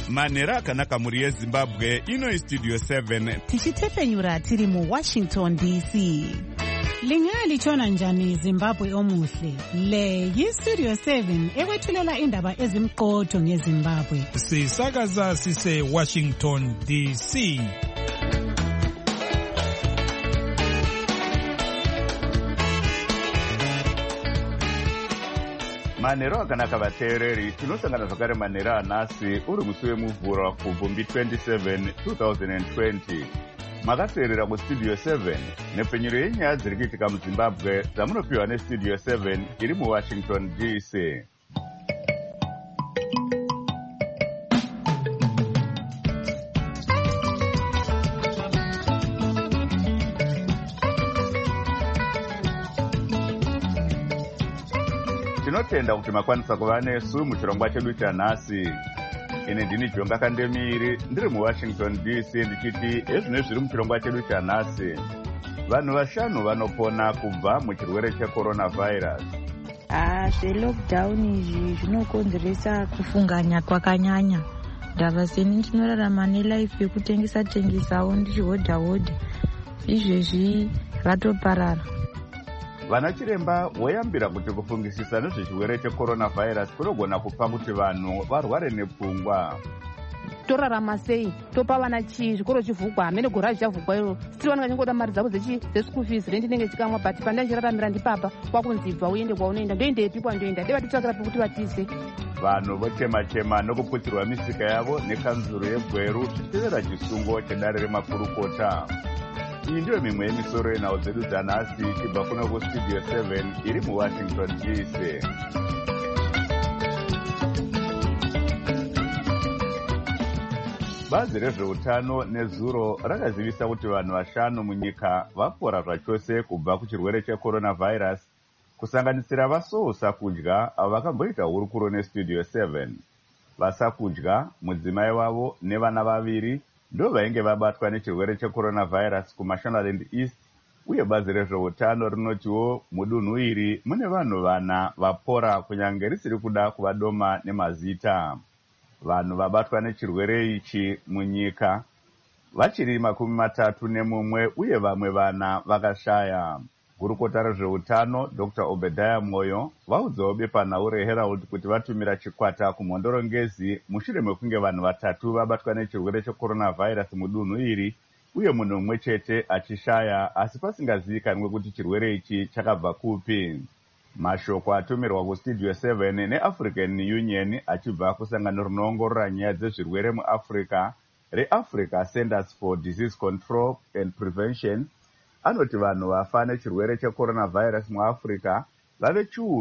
manhero akanaka mhuri yezimbabwe. Ino Studio 7 tichitefenyura tiri muWashington DC. Lingaya lichona njani Zimbabwe omuhle? Le yiStudio 7 ekwethulela indaba ezimqotho ngeZimbabwe. Sisakaza sise Washington DC. manhero akanaka vateereri, tinosangana zvakare manhero anhasi uri musi wemuvhuro kubvumbi 27 2020. Makateerera kuStudio 7 nepfenyuro yenyaya dziri kuitika muZimbabwe dzamunopiwa neStudio 7 iri muWashington DC. Tinotenda kuti makwanisa kuva nesu muchirongwa chedu chanhasi. Ine ndini Jonga Kandemiri ndiri muWashington DC ndichiti ezvino zviri muchirongwa chedu chanhasi. Vanhu vashanu vanopona kubva muchirwere checoronavirus. Zvelockdown izvi zvinokonzeresa kufunganya kwakanyanya. Ndava seni ndinorarama nelife yekutengesa-tengesawo ndichihodha-hodha. Izvezvi ratoparara. Vana chiremba voyambira kuti kufungisisa nezvechirwere checoronavirus kunogona kupa kuti vanhu varware nepfungwa. Torarama sei? Topa vana chii? Zvikoro chivhugwa, hamene gora richavhugwa iro. Sitiri vana vachingoda mari dzavo dzeschool fees, rendi inenge chikamwa, but pandachiraramira ndipapa kwakunzi bva uende kwaunoenda. Ndoendepi kwandoenda? Deva titsvakira pekuti vatize. Vanhu vochema-chema nokuputirwa misika yavo nekanzuro yeGweru zvichitevera chisungo chedare remakurukota. Iyi ndiyo mimwe yemisoro yenhau dzedu dzanhasi chibva kuno kuStudio 7 iri muWashington DC. Bazi rezveutano nezuro rakazivisa kuti vanhu vashanu munyika vapora zvachose kubva kuchirwere checoronavirus, kusanganisira vasouSakudya avo vakamboita hurukuro neStudio 7. Vasakudya, mudzimai wavo nevana vaviri ndo vainge vabatwa nechirwere checoronavirus kuMashonaland East, uye bazi rezveutano rinotiwo mudunhu iri mune vanhu vana vapora kunyange risiri kuda kuvadoma nemazita. Vanhu vabatwa nechirwere ichi munyika vachiri 31 uye vamwe vana vakashaya. Gurukota rezveutano Dr. Obadiah Moyo vaudzawo bepanhau reHerald kuti vatumira chikwata kumhondorongezi mushure mekunge vanhu 3 vabatwa nechirwere checoronavirus mudunhu iri, uye munhu mumwe chete achishaya, asi pasingazivikanwe kuti chirwere ichi chakabva kupi. Mashoko atumirwa kuStudio 7 neAfrican Union achibva kusangano rinoongorora nyaya dzezvirwere muAfrica reAfrica Centers for Disease Control and Prevention anoti vanhu vafa nechirwere checoronavirus muAfrica vave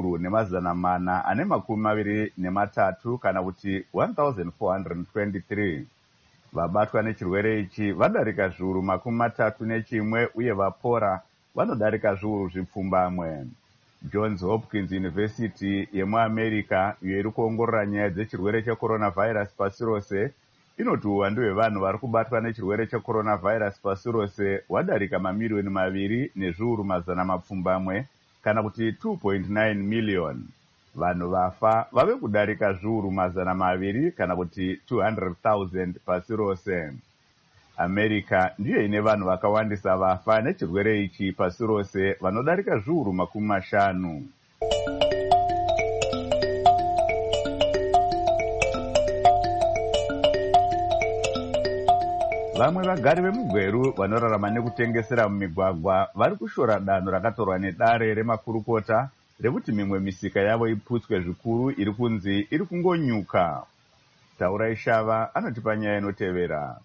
1,423 kana kuti 1,423. Vabatwa nechirwere ichi vadarika zviuru 31 uye vapora vanodarika zviuru zvipfumbamwe. Johns Hopkins University yemuAmerica iyo iri kuongorora nyaya dzechirwere checoronavirus pasi rose inoti uwandu hwevanhu vari kubatwa nechirwere checoronavirus pasi rose hwadarika mamirioni 2 nezviuru 100 kana kuti 2.9 miliyoni. Vanhu vafa vave kudarika zviuru 200 kana kuti 200,000 pasi rose. America ndiyo ine vanhu vakawandisa vafa nechirwere ichi pasi rose vanodarika zviuru 50. Vamwe vagari vemuGweru vanorarama nekutengesera mumigwagwa vari kushora danho rakatorwa nedare remakurukota rekuti mimwe misika yavo iputswe zvikuru iri kunzi iri kungonyuka. Taurai Shava anotipa nyaya inotevera.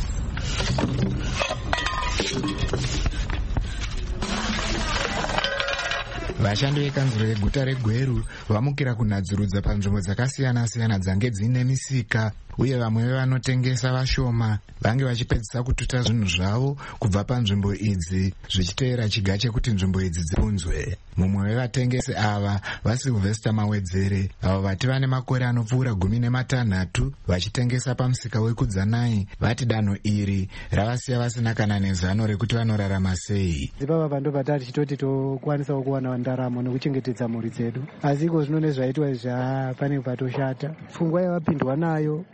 Vashandi vekanzuro yeguta reGweru vamukira kunadzurudza panzvimbo dzakasiyana-siyana dzange dzine misika, uye vamwe vevanotengesa vashoma vange vachipedzisa kututa zvinhu zvavo kubva panzvimbo idzi zvichiteera chiga chekuti nzvimbo idzi dzipunzwe. Mumwe wevatengesi ava vaSylvester Mawedzere avo vati vane makore anopfuura 16 vachitengesa pamusika wekudzanai vati danho iri ravasiya vasina kana nezano rekuti vanorarama sei. Ipapa pandobva tichitoti tokwanisawo kuwana ndaramo nekuchengetedza mhuri dzedu, asi iko zvino nezvaitwa pane patoshata. Pfungwa yavapindwa nayo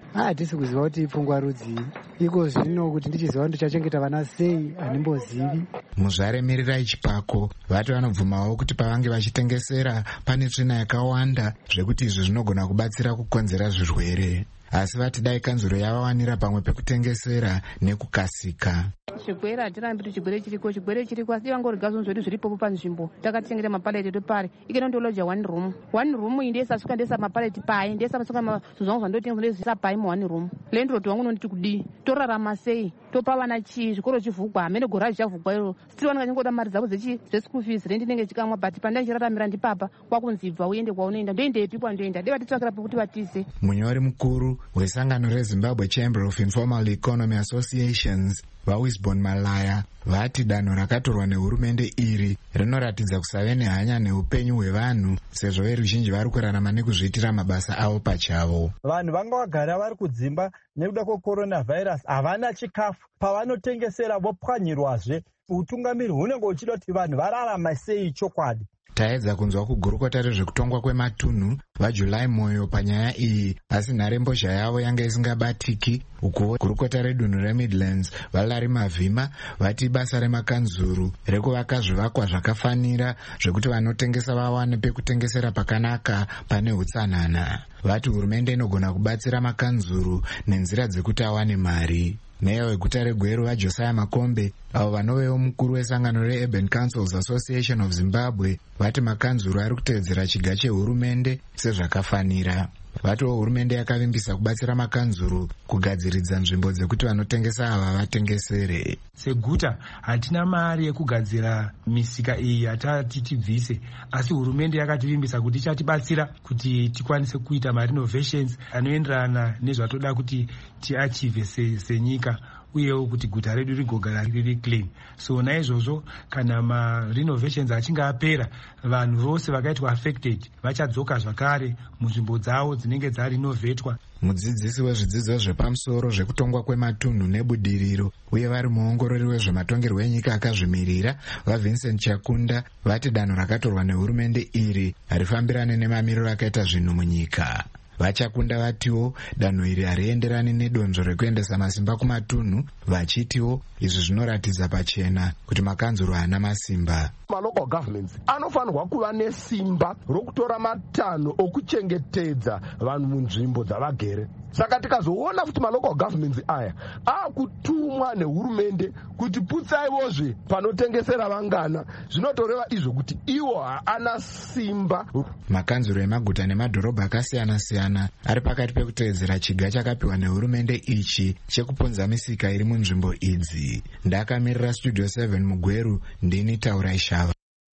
Hatisi kuziva kuti pfungwa rudzii. Iko zvino kuti ndichiziva kuti ndichachengeta vana sei handimbozivi. Muzvaremerera ichipako vati vanobvumawo kuti pavange vachitengesera pane tsvina yakawanda zvekuti izvi zvinogona kubatsira kukonzera zvirwere. Asi vati dai kanzuro yavawanira pamwe pekutengesera nekukasika. Chigwere hatirambi chigwere chiriko asi vangorigazo zvedu zviripo panzvimbo takatengera mapaleti topari ikeno ndoloja one room iyi ndesasuka ndesa mapaleti pai ndesasuka zvangu zvandotenga ndezisa pai mu one room lendroti wangu nonditi kudi torarama sei topa vana chii zvikoro chivhugwa hamene gora zvavhugwa iro still vana kanyengoda mari dzavo zeschool fees rendi nenge chikamwa but pandachiraramira ndipapa kwakunzibva uende kwaunoenda ndoendepi kwandoenda deva titsvakira pokuti vatize. Munyori mukuru wesangano reZimbabwe Chamber of Informal Economy Associations vaWisbon Malaya vati danho rakatorwa nehurumende iri rinoratidza kusave nehanya neupenyu hwevanhu sezvo veruzhinji vari kurarama nekuzviitira mabasa avo pachavo. Vanhu vanga vagara vari kudzimba nekuda kwecoronavirus havana chikafu pavanotengesera vopwanyirwazve. Utungamiri hunenge uchida kuti vanhu vararama sei chokwadi. Taedza kunzwa kugurukota rezvekutongwa kwematunhu vaJulai Moyo panyaya iyi, asi nharembozha yavo yanga isingabatiki. Uko gurukota redunhu reMidlands vaLarry Mavhima vati basa remakanzuru rekuvaka zvivakwa zvakafanira zvekuti vanotengesa vawane pekutengesera pakanaka pane utsanana. Vati hurumende inogona kubatsira makanzuru nenzira dzekuti awane mari. Meya weguta reGweru vaJosiah Makombe avo vanovewo mukuru wesangano reUrban Councils Association of Zimbabwe vati makanzuru ari kutevedzera chiga chehurumende sezvakafanira. Vatiwo hurumende yakavimbisa kubatsira makanzuru kugadziridza nzvimbo dzekuti vanotengesa ava vatengesere. Seguta hatina mari yekugadzira misika iyi hatati tibvise, asi hurumende yakativimbisa kuti ichatibatsira kuti tikwanise kuita marenovations anoenderana nezvatoda kuti tiachieve senyika, uyewo kuti guta redu rigogara riri clean. So naizvozvo kana marenovations achinge apera, vanhu vose vakaitwa affected vachadzoka zvakare munzvimbo dzavo dzinenge dzarenovetwa. Mudzidzisi wezvidzidzo zvepamusoro zvekutongwa kwematunhu nebudiriro uye vari muongorori wezvematongerwo enyika akazvimirira vaVincent Chakunda vati danho rakatorwa nehurumende iri harifambirane nemamiriro akaita zvinhu munyika. Vachakunda vatiwo danho iri harienderani nedonzvo rekuendesa masimba kumatunhu, vachitiwo izvi zvinoratidza pachena kuti makanzuro haana masimba. Local governments anofanirwa kuva nesimba rokutora matanho okuchengetedza vanhu munzvimbo dzavagere. Saka tikazoona kuti local governments aya akutumwa nehurumende kuti putsaivozve panotengesera vangana, zvinotoreva izvo kuti iwo haana simba. Makanzuro emaguta nemadhorobha akasiyana siyana ari pakati pekutevedzera chiga chakapiwa nehurumende ichi chekuponza misika iri munzvimbo idzi. Ndakamirira Studio 7 muGweru, ndini Taurai Shava.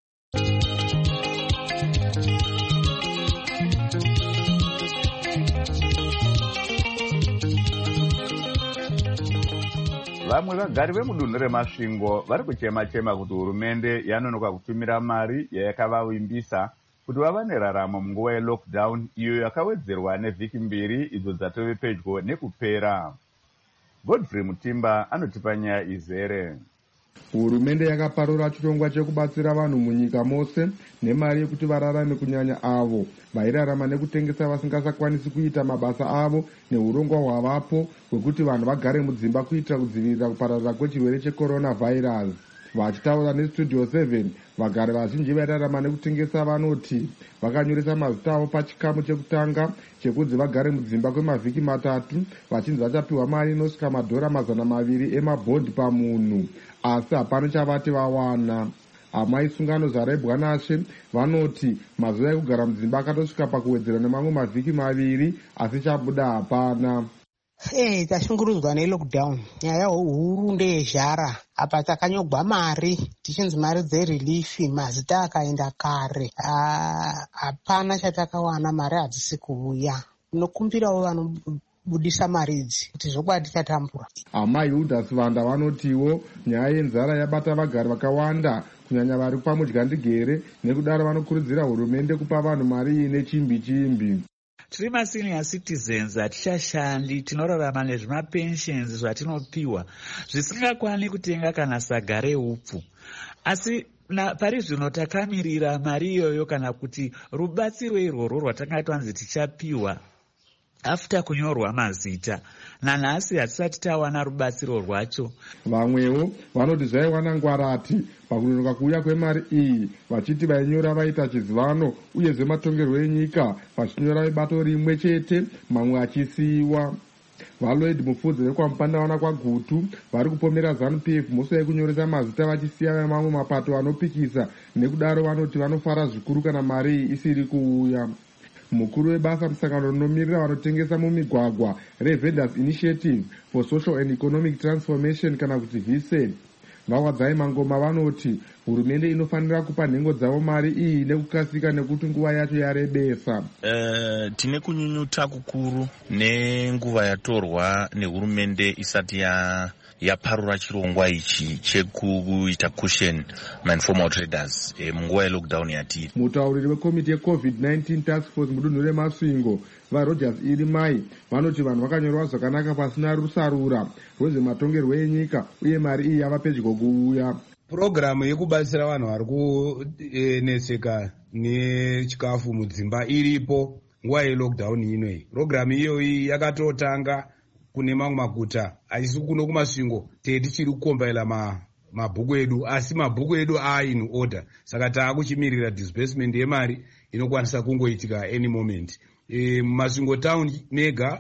Vamwe vagari vemudunhu reMasvingo vari kuchema-chema kuti hurumende yanonoka kutumira mari yayakavavimbisa kuti vava neraramo munguva yelockdown iyo yakawedzerwa nevhiki 2 idzo dzatove pedyo nekupera. Godfrey Mutimba anotipa nyaya izere. Hurumende yakaparura chirongwa chekubatsira vanhu munyika mose nemari yekuti vararame, kunyanya avo vairarama nekutengesa vasingasakwanisi kuita mabasa avo, neurongwa hwavapo hwekuti vanhu vagare mudzimba kuitira kudzivirira kupararira kwechirwere checoronavirus. Vachitaura neStudio 7, vagari vazhinji vairarama nekutengesa vanoti vakanyoresa mazita avo pachikamu chekutanga chekunzi vagare mudzimba kwemavhiki 3 vachinzi vachapiwa mari inosvika $200 emabhondi pamunhu, asi hapana chavati vawana. Amai sungano zarebwa nashe vanoti mazuva ekugara mudzimba akatosvika pakuwedzera nemamwe mavhiki 2 asi chabuda hapana. Tashungurudzwa nelockdown. Nyaya huru ndeyezhara. Apa takanyogwa mari tichinzi mari dzerelief, mazita akaenda kare. Hapana chatakawana, mari hadzisi kuuya. Tinokumbirawo vanobudisa mari idzi kuti zvokwadi tatambura. Amai Judas Vanda vanotiwo nyaya yenzara yabata vagari vakawanda kunyanya vari pamudyandigere, nekudaro vanokurudzira hurumende kupa vanhu mari ine chimbi. Tiri masenior citizens hatichashandi, tinorarama nezvimapensions zvatinopiwa zvisingakwanisi kutenga kana saga reupfu. Asi pari zvino takamirira mari iyoyo kana kuti rubatsiro irworwo rwatanga twanzi tichapiwa after kunyorwa mazita. Nanhasi hatisati tawana rubatsiro rwacho. Vamwewo vanoti zvaiwana ngwarati pakunonoka kuuya kwemari iyi, vachiti vainyora vaita chizivano uye zvematongerwo enyika vachinyora vebato rimwe chete, mamwe achisiyiwa. Valoid Mufudzi vekwamupandavana kwaGutu vari kupomera ZANU-PF musi yekunyoresa mazita vachisiya vemamwe mapato anopikisa, nekudaro vanoti vanofara zvikuru kana mari iyi isiri kuuya. Mukuru webasa musangano rinomirira vanotengesa mumigwagwa reVendors Initiative for Social and Economic Transformation kana kuti VSED, Vawadzai Mangoma vanoti hurumende inofanira kupa nhengo dzavo mari iyi nekukasika nekuti nguva yacho yarebesa. Tine kunyunyuta kukuru nenguva yatorwa nehurumende isati yaparura chirongwa ichi chekuita cushion ma-informal traders munguva yelockdown yatiri. Mutauriri wekomiti yeCovid-19 task force mudunhu reMasvingo vaRogers Irimai vanoti vanhu vakanyorwa zvakanaka pasina rusarura rwezvematongerwo enyika uye mari iyi yava pedyo kuuya. Purogiramu yekubatsira vanhu vari kuneseka nechikafu mudzimba iripo nguva yelockdown inoyi. Purogiramu iyoyi yakatotanga kune mamwe maguta asi kuno kuMasvingo tichiri kukombaila mabhuku edu, asi mabhuku edu in order, saka taakuchimirira disbursement yemari inokwanisa kungoitika any moment. Masvingo town mega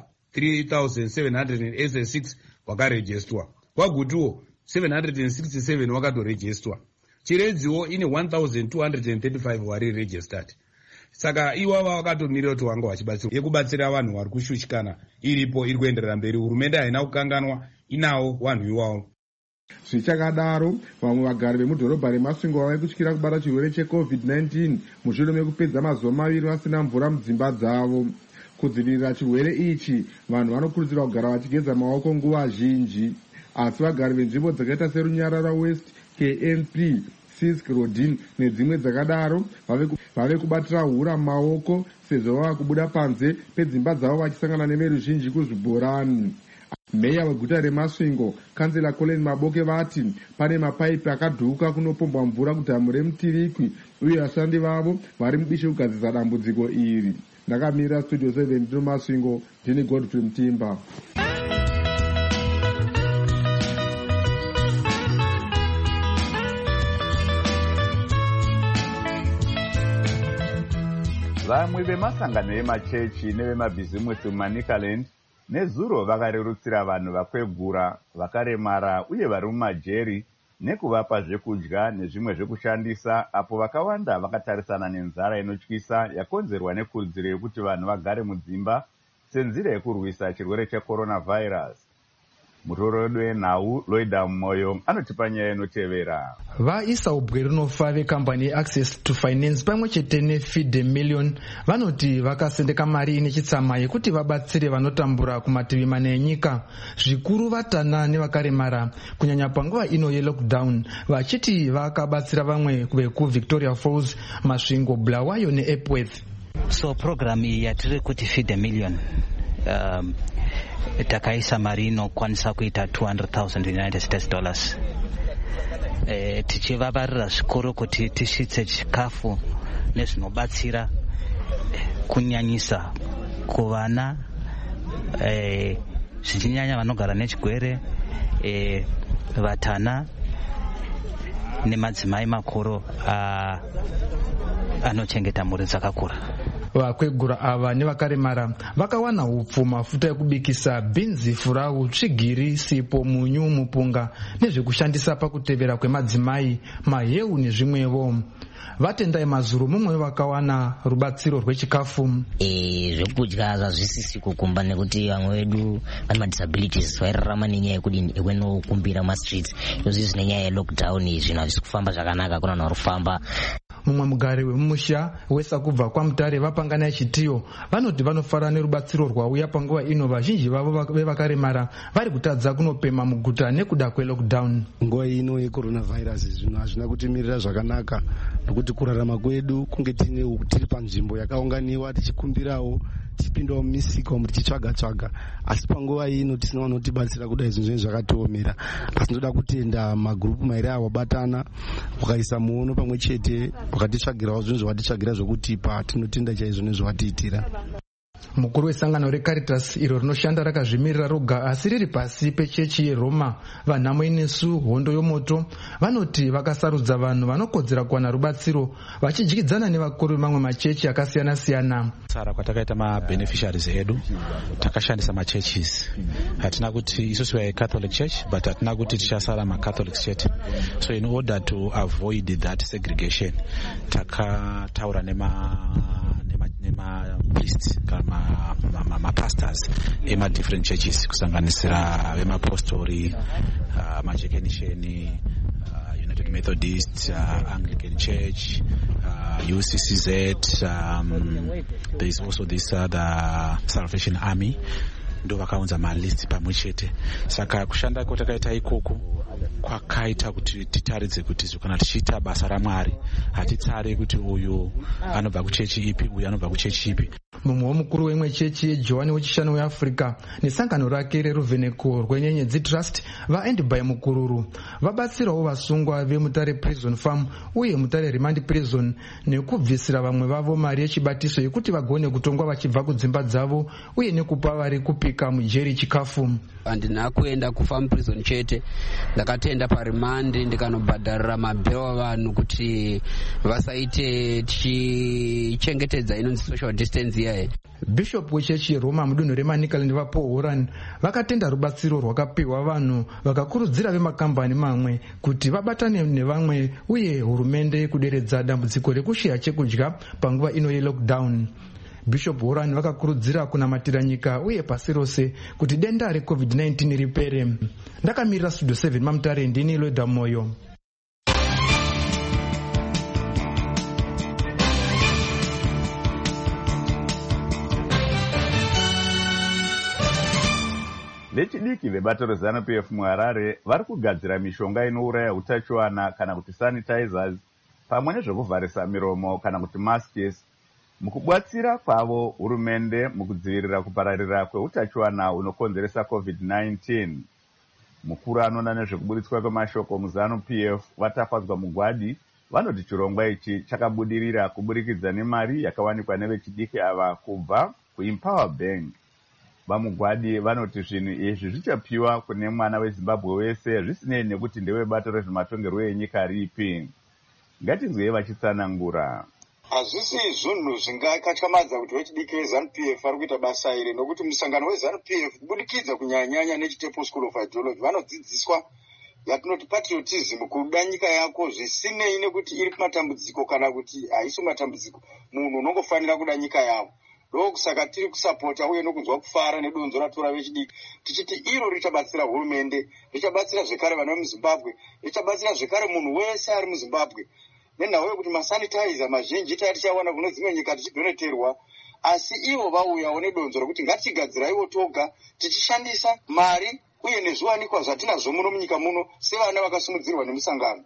3786 wakarejestwa, kwaGutuwo 767 wakatorejestwa, Chiredziwo ine 1235 wari registered. Saka iwava vakatomirira kuti wanga vachibatsira yekubatsira vanhu vari kushushikana iripo, iri kuenderera mberi. Hurumende haina kukanganwa, inawo vanhu iwavo. Zvichakadaro vamwe vagari vemudhorobha reMasvingo vave kutyira kubata chirwere cheCovid-19 mushure mekupedza mazuva maviri vasina mvura mudzimba dzavo. Kudzivirira chirwere ichi vanhu vanokurudzirwa kugara vachigeza maoko nguva zhinji, asi vagari venzvimbo dzakaita seRunyarara West, KNP, Sisk, Rodin nedzimwe dzakadaro vave kubatira hura mumaoko sezvo vava kubuda panze pedzimba dzavo vachisangana neveruzhinji kuzvibhorani. Meya weguta reMasvingo kansela Colin Maboke vati pane mapaipi akadhuka kunopombwa mvura kudhamu reMutirikwi uye vashandi vavo vari mubishi kugadzisa dambudziko iri. Ndakamirira Studio 7 ndino Masvingo, ndini Godfrey Mutimba. Vamwe vemasangano emachechi nevemabhizimusi muManicaland nezuro vakarerutsira vanhu vakwegura, vakaremara uye vari mumajeri nekuvapa zvekudya nezvimwe zvekushandisa, apo vakawanda vakatarisana nenzara inotyisa yakonzerwa nekurudziro yekuti vanhu vagare mudzimba senzira yekurwisa chirwere checoronavirus. Mutorori wenhau Loida Moyo anotipa nyaya inotevera. Vaisa ubwe rinofa vekambani yeAccess to Finance pamwe chete neFeed a Million vanoti vakasendeka mari ine chitsama yekuti vabatsire vanotambura kumativi mane enyika, zvikuru vatana nevakaremara, kunyanya panguva ino yelockdown, vachiti vakabatsira vamwe vekuVictoria Falls, Masvingo, Bulawayo neEpworth. So program iyi yatiri kuti Feed a Million takaisa mari inokwanisa kuita $200,000 United States dollars. Tichivavarira zvikuru kuti tisvitse chikafu nezvinobatsira kunyanyisa kuvana, zvichinyanya vanogara nechigwere, vatana nemadzimai makuru anochengeta mhuri dzakakura. Vakwegura ava nevakaremara vakawana upfu, mafuta ekubikisa, bhinzi, furawu, tsvigiri, sipo, munyu, mupunga nezvekushandisa pakutevera kwemadzimai, maheu nezvimwevo. Vatendai Mazuru mumwe vakawana rubatsiro rwechikafu. Zvekudya zvazvisisi kukumba nekuti vamwe vedu vane madisabilities vairarama nenyaya yekudini yekwenokumbira mastreets. Izvi zvine nyaya yelockdown, zvinhu hazvisi kufamba zvakanaka, kuna vanhu vari kufamba. Mumwe mugari wemumusha wesakubva kwaMutare vapangana yechitiyo vanoti vanofara nerubatsiro rwauya panguva ino, vazhinji vavo vevakaremara vari kutadza kunopema muguta nekuda kwelockdown. Nguva ino yecoronavirus zvinhu hazvina kutimirira zvakanaka, nokuti kurarama kwedu kunge tiri panzvimbo yakaunganiwa tichikumbirawo, tichipindawo mumisika umu tichitsvaga-tsvaga, asi panguva ino tisina vanotibatsira kudai zvinhu zvinhu zvakatiomera. Asi ndoda kutenda magurupu mairi avo wabatana wakaisa muono pamwe chete wakatitsvagirawo zvinhu zvawatitsvagira zvokutipa. Tinotenda chaizvo nezvawatiitira. Mukuru wesangano reCaritas iro rinoshanda rakazvimirira roga asi riri pasi pechechi yeRoma vanhamo inesu hondo yomoto vanoti vakasarudza vanhu vanokodzera kuwana rubatsiro vachidyidzana nevakuru vemamwe machechi akasiyana-siyana. Sara kwatakaita mabeneficiaries edu takashandisa machurches. Hatina kuti isusu we Catholic Church but hatina kuti tichasara maCatholic Church. So in order to avoid that segregation takataura priests kana pastors ema different churches kusanganisira vemapostori majekenisheni United Methodist, Anglican Church, UCCZ, there is also this the Salvation Army. Ndo vakaunza malist pamwe chete. Saka kushanda kwatakaita ikoko kwakaita kuti titaridze kuti kana tichiita basa raMwari hatitsare kuti uyu anobva kuchechi ipi uyu anobva kuchechi ipi. Mumwe womukuru wemwe chechi yeJohani wechishanu weAfrica nesangano rake reruvheneko rwenyenyedzi Trust vaEndby Mukururu vabatsirawo vasungwa vemutare Prison Farm uye mutare Remand Prison nekubvisira vamwe vavo mari yechibatiso yekuti vagone kutongwa vachibva kudzimba dzavo uye nekupa vari kupika mujeri chikafu. Handina kuenda kufarm prison chete, ndakatoenda paRemand ndikanobhadharira mabhero avanhu kuti vasaite tichichengetedza inonzi social distance yaye. Bishop wechechi yeRoma mudunhu reManicaland vaPaul Horan vakatenda rubatsiro rwakapiwa vanhu vakakurudzira vemakambani mamwe kuti vabatane nevamwe uye hurumende kuderedza dambudziko rekushaya chekudya panguva ino yelockdown. Bishop Horan vakakurudzira kunamatira nyika uye pasi rose kuti denda reCovid-19 ripere. Ndakamirira Studio 7 mamutare ndini Loida Moyo. Vechidiki vebato reZANU-PF muHarare vari kugadzira mishonga inouraya utachiwana kana kuti sanitizers pamwe nezvekuvharisa miromo kana kuti masks mukubatsira kwavo hurumende mukudzivirira kupararira kweutachiwana unokonzeresa COVID-19. Mukuru anoona nezvekuburitswa kwemashoko muZANU-PF vatafadzwa mugwadi vanoti chirongwa ichi chakabudirira kuburikidza nemari yakawanikwa nevechidiki ava kubva kuEmpower Bank. Vamugwadi vanoti zvinhu izvi zvichapiwa kune mwana weZimbabwe wese zvisinei nekuti ndewebato rezvematongerwo enyika ripi. Ngatinzwei vachitsanangura. Hazvisi zvinhu zvingakatyamadza kuti vechidiki veZANU-PF vari kuita basa iri, nokuti musangano weZANU-PF kubudikidza kunyanya neChitepo School of Ideology vanodzidziswa yatinoti patriotism, kuda nyika yako zvisinei nekuti iri kumatambudziko kana kuti haisi matambudziko. Munhu unongofanira kuda nyika yavo. Ndokusaka tiri kusapota uye nokunzwa kufara nedonzo ratora vechidiki tichiti iro richabatsira hurumende, richabatsira zvekare vana vemuZimbabwe, richabatsira zvekare munhu wese ari muZimbabwe. Nenhau yekuti masanitizer mazhinji tichawana kune dzimwe nyika tichidoneterwa, asi ivo vauyawo nedonzo rokuti ngatichigadziraiwo toga tichishandisa mari uye nezviwanikwa zvatinazvo muno munyika muno sevana vakasimudzirwa nemusangano.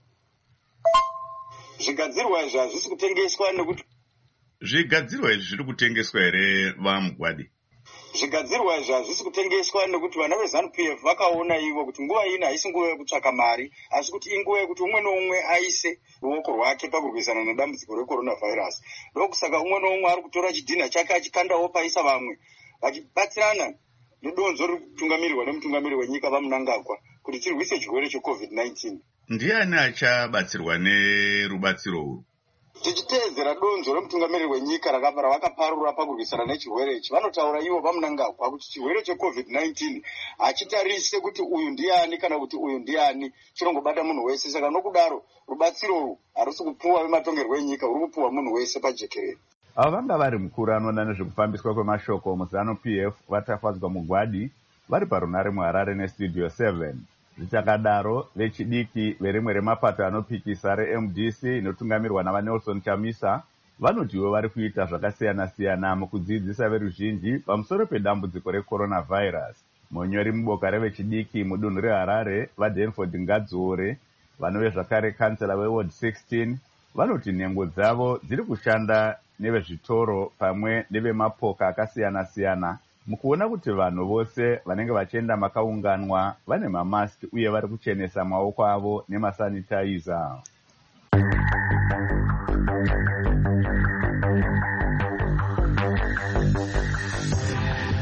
Zvigadzirwa izvi hazvisi kutengeswa nekuti zvigadzirwa izvi zviri kutengeswa here vamugwadi? Zvigadzirwa izvi hazvisi kutengeswa nekuti vana veZANU-PF vakaona ivo kuti nguva ino haisi nguva yekutsvaka mari, asi kuti inguva yekuti umwe noumwe aise ruoko rwake pakurwisana nedambudziko recoronavirus. Ndokusaka umwe noumwe ari kutora chidhina chake achikandawo paisa vamwe vachibatsirana nedonzo riri kutungamirirwa nemutungamiri wenyika vaMunangagwa kuti tirwise chirwere cheCovid-19. Ndiani achabatsirwa nerubatsiro urwu? Tichiteedzera donzo remutungamiriri wenyika ravakaparura pakurwisana nechirwere ichi, vanotaura ivo vaMunangagwa kuti chirwere cheCovid-19 hachitarise kuti uyu ndiani kana kuti uyu ndiani, chinongobata munhu wese. Saka nokudaro rubatsiro urwu harusi kupuwa vematongerwo enyika, ruri kupuwa munhu wese pajekerere. Ava vanga vari mukuru anoona nezvekufambiswa kwemashoko muZANU-PF vatafadzwa mugwadi vari parunare muHarare neStudio 7. Zvichakadaro vechidiki verimwe remapato anopikisa reMDC inotungamirwa navaNelson Chamisa vanotiwo vari kuita zvakasiyana-siyana mukudzidzisa veruzhinji pamusoro pedambudziko recoronavirus. Munyori muboka revechidiki mudunhu reHarare vaDenford Ngadzore vanove zvakare kansela weWard 16 vanoti nhengo dzavo dziri kushanda nevezvitoro pamwe nevemapoka akasiyana-siyana mukuona kuti vanhu vose vanenge vachienda makaunganwa vane mamaski uye vari kuchenesa maoko avo nemasanitizer.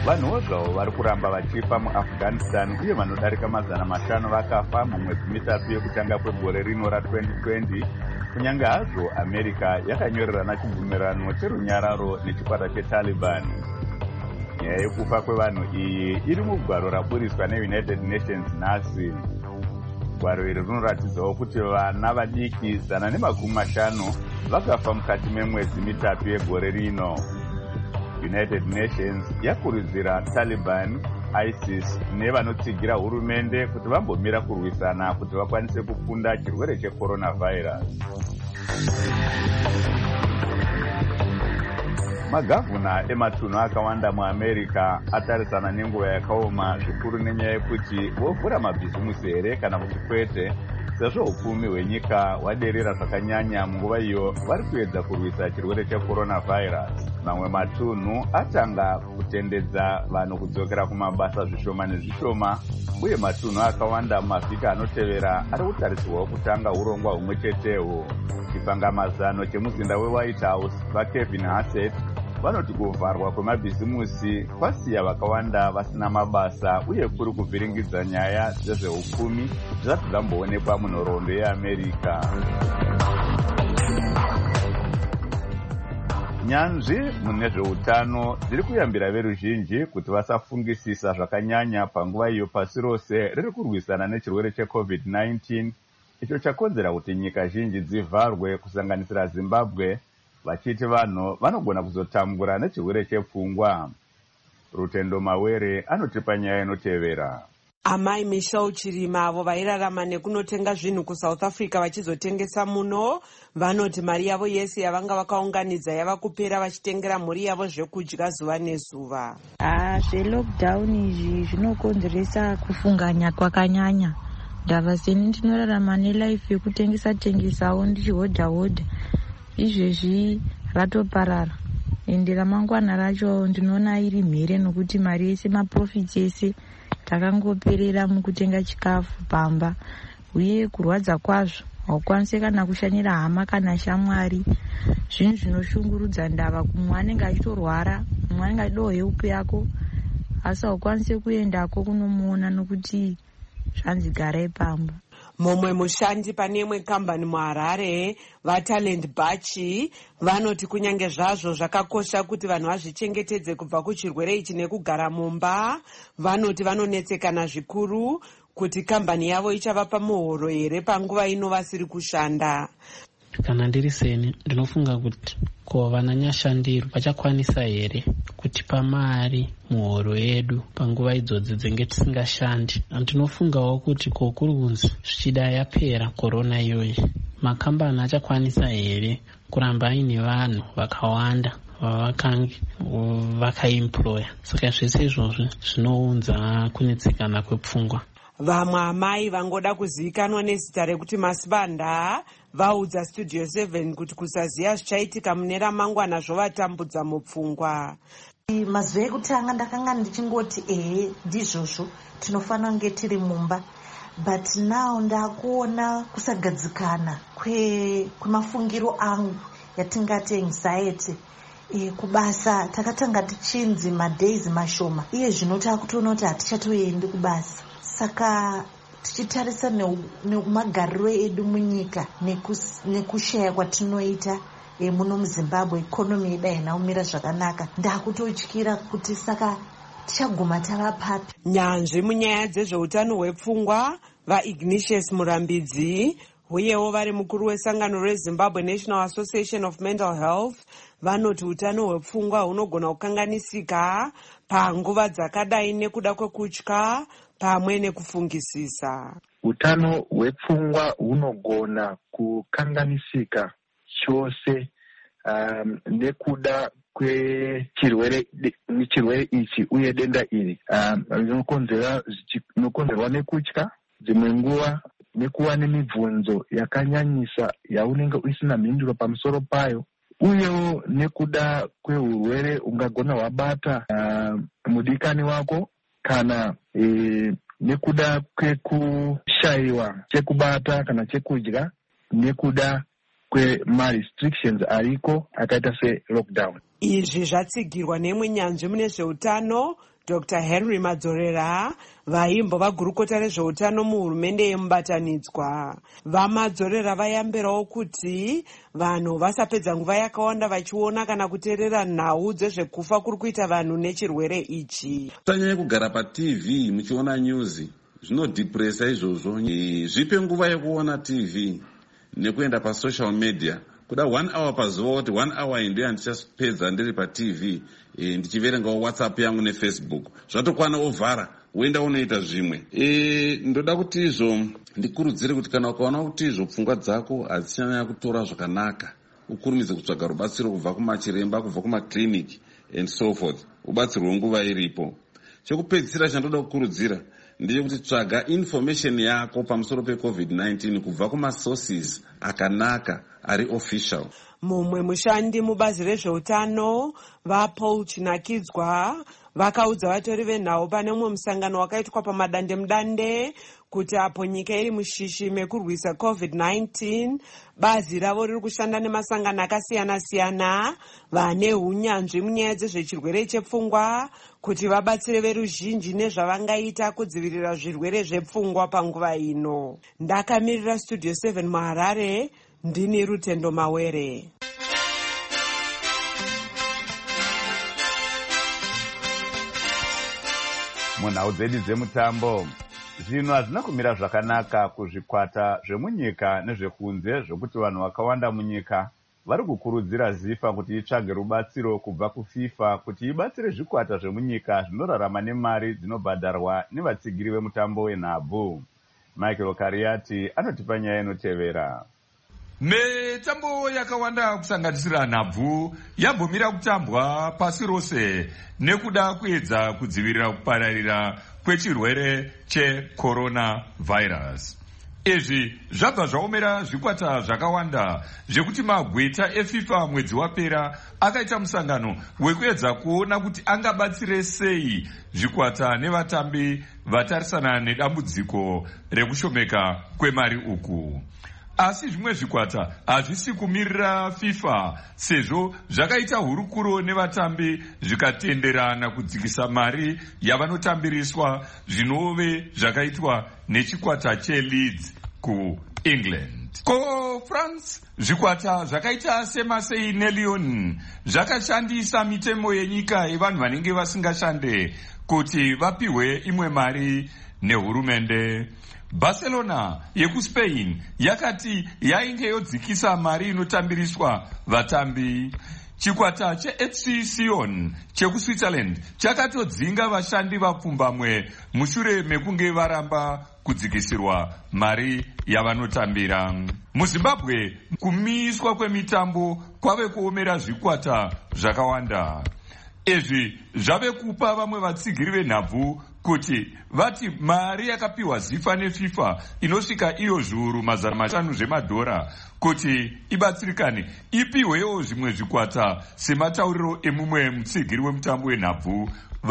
vanhuwo zvavo vari kuramba vachifa muafghanistan uye vanodarika 500 vakafa mumwedzi mitatu yekutanga kwegore rino ra2020 kunyange hazvo america yakanyorerana chibvumirano cherunyararo nechikwata chetaliban. Nyaya yekufa kwevanhu iyi iri mugwaro raburiswa neunited nations nhasi. Gwaro iri rinoratidzawo kuti vana vadiki 150 vakafa mukati memwedzi mitatu yegore rino. United Nations yakurudzira Taliban, ISIS nevanotsigira hurumende kuti vambomira kurwisana kuti vakwanise kukunda chirwere checoronavirus. Magavhuna ematunhu akawanda muAmerica atarisana nenguva yakaoma zvikuru nenyaya yekuti vovhura mabhizimusi here kana kuti kwete, sezvo upfumi hwenyika hwaderera zvakanyanya munguva iyo vari kuedza kurwisa chirwere checoronavirus. Mamwe matunhu atanga kutendedza vanhu kudzokera kumabasa zvishoma nezvishoma, uye matunhu akawanda mumavhiki anotevera ari kutarisirwawo kutanga urongwa humwe chetewo. Chipangamazano chemuzinda weWhite House vaKevin Hassett vanoti kuvharwa kwemabhizimusi kwasiya vakawanda vasina mabasa uye kuri kuvhiringidza nyaya dzezveupfumi zvisati zvamboonekwa munhoroondo yeAmerica. Nyanzvi mune zveutano dziri kuyambira veruzhinji kuti vasafungisisa zvakanyanya panguva iyo pasi rose riri kurwisana nechirwere cheCovid-19, icho chakonzera kuti nyika zhinji dzivharwe kusanganisira Zimbabwe, vachiti vanhu vanogona kuzotambura nechirwere chepfungwa. Rutendo Mawere anotipa nyaya inotevera. Amai Michelle Chirima avo vairarama nekunotenga zvinhu kuSouth Africa vachizotengesa muno vanoti mari yavo yese yavanga vakaunganidza yava kupera vachitengera mhuri yavo zvekudya zuva nezuva. Zvelockdown izvi zvinokonzeresa kufunganya kwakanyanya. Ndava seni ndinorarama nelife yekutengesa-tengesawo ndichihodha-hodha. Izvezvi ratoparara. Ende ramangwana racho ndinoona iri mhere nokuti mari yese maprofits ese takangoperera mukutenga chikafu pamba, uye kurwadza kwazvo haukwanisi kana kushanyira hama kana shamwari. Zvinhu zvinoshungurudza ndava, kumwe anenge achitorwara, mumwe anenge achidawo heupu yako asi haukwanisi kuendako kunomuona nokuti zvanzi garai pamba. Mumwe mushandi pane imwe kambani muHarare vaTalent Bachi vanoti kunyange zvazvo zvakakosha kuti vanhu vazvichengetedze kubva kuchirwere ichi nekugara mumba, vanoti vanonetsekana zvikuru kuti kambani yavo ichavapa muhoro here panguva ino vasiri kushanda. Kana ndiri seni ndinofunga kuti ko vananyashandiro vachakwanisa here kutipa mari muhoro yedu panguva idzodzi dzenge tisingashandi. Ndinofungawo kuti ko kuri kunzi zvichida yapera korona iyoyi, makambani achakwanisa here kuramba aine vanhu vakawanda vavakange vakaemploya. Saka zvese izvozvi zvinounza kunetsekana kwepfungwa. Vamwe amai vangoda kuzivikanwa nezita rekuti Masibanda vaudza Studio 7 kuti kusaziya zvichaitika mune ramangwana zvovatambudza mupfungwa. Mazuva ekutanga ndakanga ndichingoti ndizvozvo tinofanira kunge tiri mumba, but now ndakuona kusagadzikana kwemafungiro angu yatingati anxiety. Kubasa takatanga tichinzi madays mashoma, iye zvino takutoona kuti hatichatoendi kubasa. Saka tichitarisa nemagariro edu munyika nekushaya kwatinoita muno muZimbabwe, ikonomi yedu hainaumira zvakanaka, ndakutotyira kuti saka tichaguma tava papi. Nyanzvi munyaya dzezveutano hwepfungwa vaIgnatius Murambidzi uyewo vari mukuru wesangano reZimbabwe National Association of Mental Health vanoti utano hwepfungwa hunogona kukanganisika panguva dzakadai nekuda kwekutya pamwe nekufungisisa. Utano hwepfungwa hunogona kukanganisika chose nekuda kwechirwere ichi uye denda iri rinokonzerwa nekutya, dzimwe nguva nekuva nemibvunzo yakanyanyisa yaunenge usina mhinduro pamusoro payo, uyewo nekuda kwehurwere ungagona hwabata mudikani wako, kana nekuda kwekushayiwa chekubata kana chekudya, nekuda kwema-restrictions ariko akaita selockdown. Izvi zvatsigirwa nemwe nyanzvi mune zveutano Dr. Henry Madzorera, vaimbova gurukota rezveutano muhurumende yemubatanidzwa. VaMadzorera vayambirawo kuti vanhu vasapedza nguva yakawanda vachiona kana kuteerera nhau dzezvekufa kuri kuita vanhu nechirwere ichi. Tanyanya kugara paTV muchiona news zvinodhipresa izvozvo. Zvipe nguva yekuona TV nekuenda pasocial media. Kuda 1 hour pazuva kuti 1 hour ndo yandichapedza ndiri paTV ndichiverengawo WhatsApp yangu neFacebook. Zvatokwana ovhara woenda unoita zvimwe. Ndoda kuti izvo ndikurudzire kuti kana ukaona kuti izvo pfungwa dzako hadzichanyanya kutora zvakanaka, ukurumidze kutsvaga rubatsiro kubva kumachiremba, kubva kumakliniki and so forth, ubatsirwe nguva iripo. Chekupedzisira chandoda kukurudzira ndechekuti tsvaga information yako pamusoro peCovid-19 kubva kumasources akanaka ari official. Mumwe mushandi mubazi rezveutano vaPaul Chinakidzwa vakaudza vatori venhau pane umwe musangano wakaitwa pamadandemudande kuti apo nyika iri mushishi mekurwisa COVID-19, bazi ravo riri kushanda nemasangano akasiyana-siyana vane hunyanzvi munyaya dzezvechirwere chepfungwa kuti vabatsire veruzhinji nezvavangaita kudzivirira zvirwere zvepfungwa panguva ino. Ndakamirira Studio 7 muHarare, ndini Rutendo Mawere. Munhau dzedu dzemutambo, zvinhu hazvina kumira zvakanaka kuzvikwata zvemunyika nezvekunze zvokuti vanhu vakawanda munyika vari kukurudzira zifa kuti itsvage rubatsiro kubva kuFIFA kuti ibatsire zvikwata zvemunyika zvinorarama nemari dzinobhadharwa nevatsigiri vemutambo wenhabvu. Michael Kariati anotipa nyaya inotevera. Mitambo yakawanda kusanganisira nhabvu yambomira kutambwa pasi rose nekuda kuedza kudzivirira kupararira kwechirwere cheCoronavirus. Izvi zvabva zvaomera zvikwata zvakawanda zvekuti magweta eFIFA mwedzi wapera akaita musangano wekuedza kuona kuti angabatsire sei zvikwata nevatambi vatarisana nedambudziko rekushomeka kwemari uku. Asi zvimwe zvikwata hazvisi kumirira FIFA sezvo zvakaita hurukuro nevatambi zvikatenderana kudzikisa mari yavanotambiriswa zvinove zvakaitwa nechikwata cheLeeds kuEngland. France zvikwata zvakaita seMarseille neLyon zvakashandisa mitemo yenyika yevanhu vanenge vasingashande kuti vapihwe imwe mari nehurumende. Barcelona yekuSpain yakati yainge yodzikisa mari inotambiriswa vatambi. Chikwata cheFC Sion chekuSwitzerland chakatodzinga vashandi vapfumbamwe mushure mekunge varamba kudzikisirwa mari yavanotambira. MuZimbabwe kumiswa kwemitambo kwave kuomera zvikwata zvakawanda. Izvi zvave kupa vamwe vatsigiri venhabvu kuti vati mari yakapiwa zifa neFIFA inosvika iyo zviuru mazana 5 zvemadhora kuti ibatsirikane ipihwewo zvimwe zvikwata sematauriro emumwe mutsigiri wemutambo wenhabvu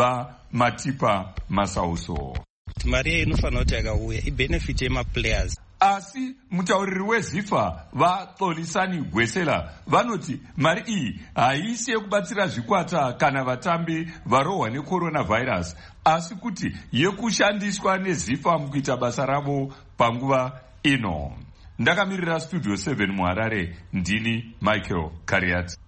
vaMatipa Masauso. Mari inofanira kuti yakauya ibenefit yemaplayers. Asi mutauriri weZIFA vaXolisani Gwesela vanoti mari iyi haisi yekubatsira zvikwata kana vatambi varohwa neCoronavirus, asi kuti yekushandiswa neZIFA mukuita basa ravo panguva ino. Ndakamirira Studio 7 muHarare, ndini Michael Kariati.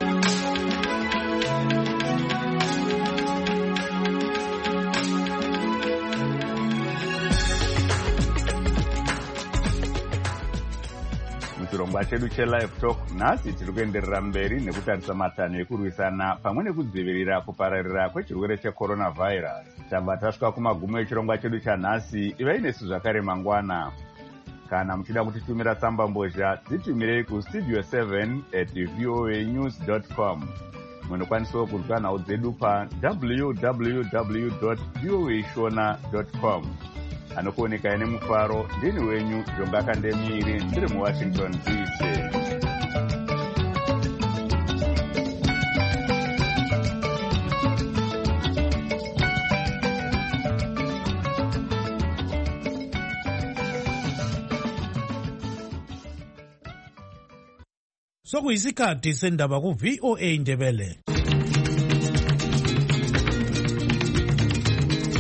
Chirongwa chedu cheLive Talk nhasi tiri kuenderera mberi nekutarisa matanho ekurwisana pamwe nekudzivirira kupararira kwechirwere cheCoronavirus. Tabva tasvika kumagumo echirongwa chedu chanhasi. Ivai nesu zvakare mangwana. Kana muchida kutitumira tsamba mbozha dzitumirei kustudio 7@voanews.com. Munokwanisawo kunzwa nhau dzedu pa www.voashona.com. Anokuoneka nemufaro ndini wenyu Jonga Kandemiri ndiri muWashington DC. Sokuyisikhathi sendaba ku VOA Ndebele.